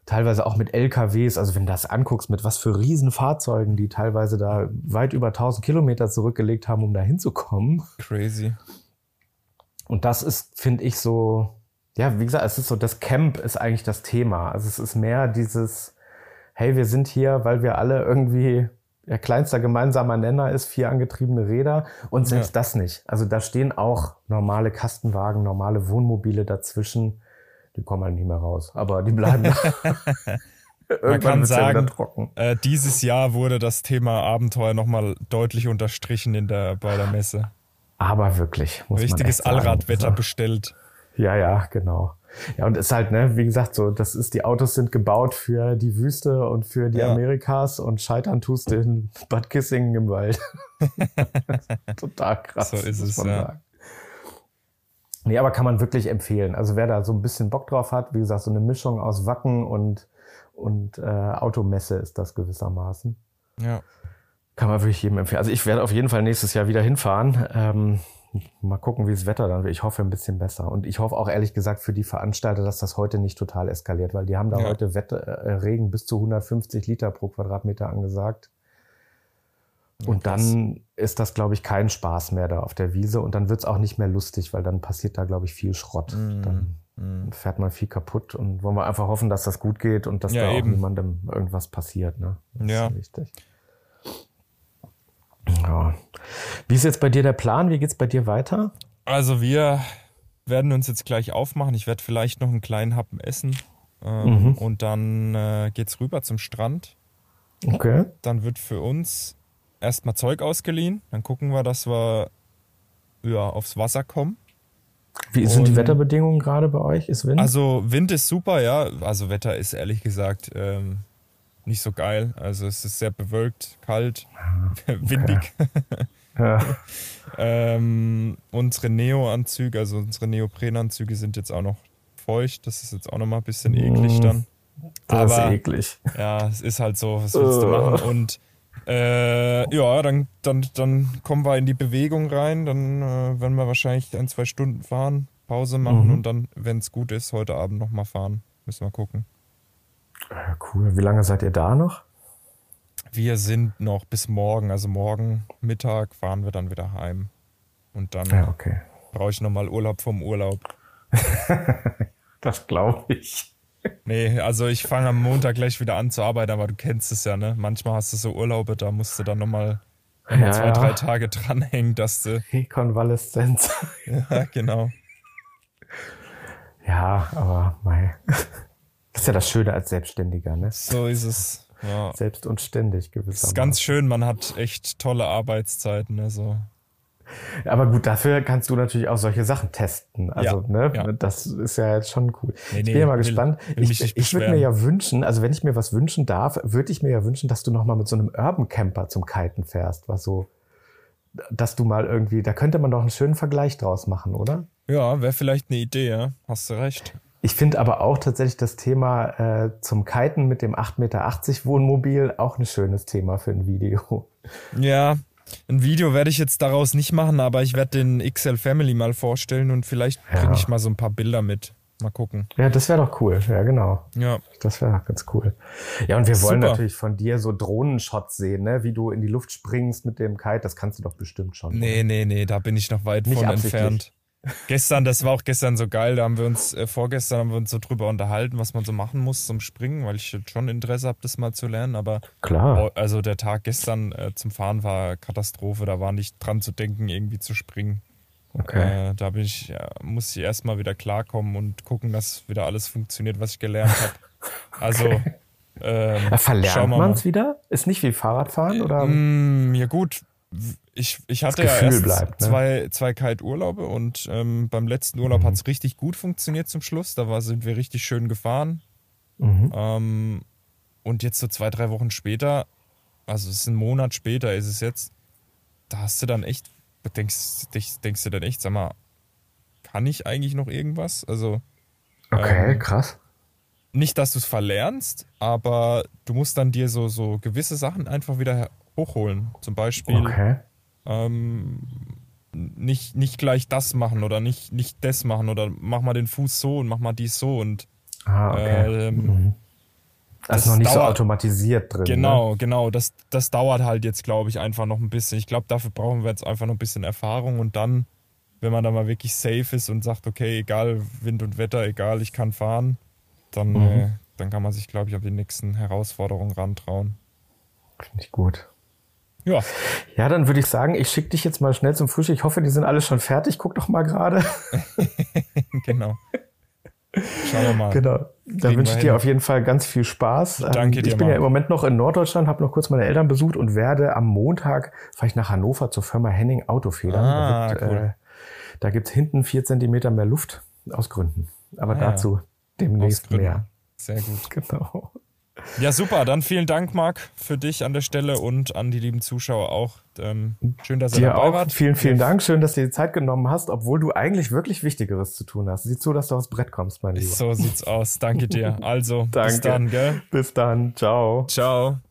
teilweise auch mit L K Ws, also wenn du das anguckst, mit was für Riesenfahrzeugen, die teilweise da weit über tausend Kilometer zurückgelegt haben, um da hinzukommen. Crazy. Und das ist, finde ich, so, ja, wie gesagt, es ist so, das Camp ist eigentlich das Thema. Also es ist mehr dieses, hey, wir sind hier, weil wir alle irgendwie, der kleinster gemeinsamer Nenner ist, vier angetriebene Räder und selbst ja. das nicht. Also da stehen auch normale Kastenwagen, normale Wohnmobile dazwischen, die kommen halt nicht mehr raus, aber die bleiben da. Man kann sagen, äh, dieses Jahr wurde das Thema Abenteuer nochmal deutlich unterstrichen in der, bei der Messe. Aber wirklich. Muss Richtiges man echt sagen. Allradwetter also, bestellt. Ja, ja, genau. Ja, und es ist halt, ne, wie gesagt, so, das ist, die Autos sind gebaut für die Wüste und für die ja. Amerikas und scheitern tust du in Bad Kissingen im Wald. Total krass. So ist es, man ja. sagen. Nee, aber kann man wirklich empfehlen. Also wer da so ein bisschen Bock drauf hat, wie gesagt, so eine Mischung aus Wacken und, und äh, Automesse ist das gewissermaßen. Ja. Kann man wirklich jedem empfehlen. Also ich werde auf jeden Fall nächstes Jahr wieder hinfahren. Ähm, mal gucken, wie das Wetter dann wird. Ich hoffe ein bisschen besser. Und ich hoffe auch ehrlich gesagt für die Veranstalter, dass das heute nicht total eskaliert, weil die haben da ja. heute Wetter, äh, Regen bis zu hundertfünfzig Liter pro Quadratmeter angesagt. Und ja, dann ist das, glaube ich, kein Spaß mehr da auf der Wiese. Und dann wird es auch nicht mehr lustig, weil dann passiert da, glaube ich, viel Schrott. Mm, dann mm. fährt man viel kaputt. Und wollen wir einfach hoffen, dass das gut geht und dass ja, da eben. auch niemandem irgendwas passiert. Ne? Das ja. ist wichtig. Ja. Wie ist jetzt bei dir der Plan? Wie geht's bei dir weiter? Also wir werden uns jetzt gleich aufmachen. Ich werde vielleicht noch einen kleinen Happen essen. Ähm, mhm. Und dann äh, geht's rüber zum Strand. Okay. Dann wird für uns erstmal Zeug ausgeliehen. Dann gucken wir, dass wir ja, aufs Wasser kommen. Wie sind und, die Wetterbedingungen gerade bei euch? Ist Wind? Also Wind ist super, ja. Also Wetter ist ehrlich gesagt ähm, nicht so geil. Also es ist sehr bewölkt, kalt, okay. windig. Ja. ähm, unsere Neo-Anzüge, also unsere Neoprenanzüge sind jetzt auch noch feucht. Das ist jetzt auch noch mal ein bisschen eklig dann. Das Aber, ist eklig. Ja, es ist halt so, was willst du machen? Und äh, ja, dann, dann, dann kommen wir in die Bewegung rein. Dann äh, werden wir wahrscheinlich ein, zwei Stunden fahren, Pause machen mhm. und dann, wenn es gut ist, heute Abend nochmal fahren. Müssen wir gucken. Ja, cool. Wie lange seid ihr da noch? Wir sind noch bis morgen, also morgen Mittag fahren wir dann wieder heim. Und dann ja, okay. brauche ich nochmal Urlaub vom Urlaub. Das glaube ich. Nee, also ich fange am Montag gleich wieder an zu arbeiten, aber du kennst es ja, ne? Manchmal hast du so Urlaube, da musst du dann nochmal noch ja, zwei, ja. drei Tage dranhängen, dass du... Rekonvaleszenz. Ja, genau. Ja, aber mei. Das ist ja das Schöne als Selbstständiger, ne? So ist es, ja. Selbst und ständig gewissermaßen. Das ist ganz schön, man hat echt tolle Arbeitszeiten, ne? So. Aber gut, dafür kannst du natürlich auch solche Sachen testen. Also, ja, ne, ja. das ist ja jetzt schon cool. Nee, nee, ich bin ja mal gespannt. Will, will ich ich würde mir ja wünschen, also wenn ich mir was wünschen darf, würde ich mir ja wünschen, dass du noch mal mit so einem Urban Camper zum Kiten fährst. Was so, dass du mal irgendwie, da könnte man doch einen schönen Vergleich draus machen, oder? Ja, wäre vielleicht eine Idee, ja. Hast du recht. Ich finde aber auch tatsächlich das Thema äh, zum Kiten mit dem acht Meter achtzig Wohnmobil auch ein schönes Thema für ein Video. Ja, ein Video werde ich jetzt daraus nicht machen, aber ich werde den X L Family mal vorstellen und vielleicht ja. bringe ich mal so ein paar Bilder mit. Mal gucken. Ja, das wäre doch cool. Ja, genau. Ja. Das wäre ganz cool. Ja, und wir wollen Super. natürlich von dir so Drohnenshots sehen, ne? Wie du in die Luft springst mit dem Kite. Das kannst du doch bestimmt schon. Nee, oder? nee, nee, da bin ich noch weit nicht von absichtlich. entfernt. Gestern, das war auch gestern so geil, da haben wir uns, äh, vorgestern haben wir uns so drüber unterhalten, was man so machen muss zum Springen, weil ich schon Interesse habe, das mal zu lernen, aber klar. Also der Tag gestern äh, zum Fahren war Katastrophe, da war nicht dran zu denken, irgendwie zu springen. Okay. Äh, da bin ich, ja, muss ich erstmal wieder klarkommen und gucken, dass wieder alles funktioniert, was ich gelernt habe. Also okay. ähm, ja, verlernt man es wieder? Ist nicht wie Fahrradfahren? Oder? Ähm, ja gut. Ich, ich hatte das ja Gefühl erst bleibt, ne? zwei, zwei Kite-Urlaube und ähm, beim letzten Urlaub mhm. hat es richtig gut funktioniert zum Schluss. Da war, sind wir richtig schön gefahren. Mhm. Ähm, und jetzt so zwei, drei Wochen später, also es ist ein Monat später ist es jetzt, da hast du dann echt, denkst, denkst, denkst du dann echt, sag mal, kann ich eigentlich noch irgendwas? Also okay, ähm, krass. Nicht, dass du es verlernst, aber du musst dann dir so, so gewisse Sachen einfach wieder hochholen. Zum Beispiel okay. ähm, nicht, nicht gleich das machen oder nicht, nicht das machen oder mach mal den Fuß so und mach mal dies so und ah, okay. ähm, mhm. Also noch nicht so automatisiert drin. Genau, ne? genau. Das, das dauert halt jetzt, glaube ich, einfach noch ein bisschen. Ich glaube, dafür brauchen wir jetzt einfach noch ein bisschen Erfahrung und dann, wenn man da mal wirklich safe ist und sagt, okay, egal Wind und Wetter, egal, ich kann fahren, dann, mhm. äh, dann kann man sich, glaube ich, auf die nächsten Herausforderungen rantrauen. Finde ich gut. Ja. Ja, dann würde ich sagen, ich schicke dich jetzt mal schnell zum Frühstück. Ich hoffe, die sind alle schon fertig. Guck doch mal gerade. Genau. Schauen wir mal. Genau. Dann wünsche ich dir auf jeden Fall ganz viel Spaß. Danke dir, Ich bin Marc. ja im Moment noch in Norddeutschland, habe noch kurz meine Eltern besucht und werde am Montag, fahre ich nach Hannover zur Firma Henning Autofedern. Ah, da gibt, cool. äh, da gibt's hinten vier Zentimeter mehr Luft aus Gründen. Aber ah, dazu ja. demnächst mehr. Sehr gut. Genau. Ja, super. Dann vielen Dank, Marc, für dich an der Stelle und an die lieben Zuschauer auch. Ähm, schön, dass ihr Dir dabei auch. wart. Vielen, vielen Dank. Schön, dass du dir die Zeit genommen hast, obwohl du eigentlich wirklich Wichtigeres zu tun hast. Sieh zu, dass du aufs Brett kommst, mein Lieber. So sieht's aus. Danke dir. Also, Danke. bis dann, gell? Bis dann. Ciao. Ciao.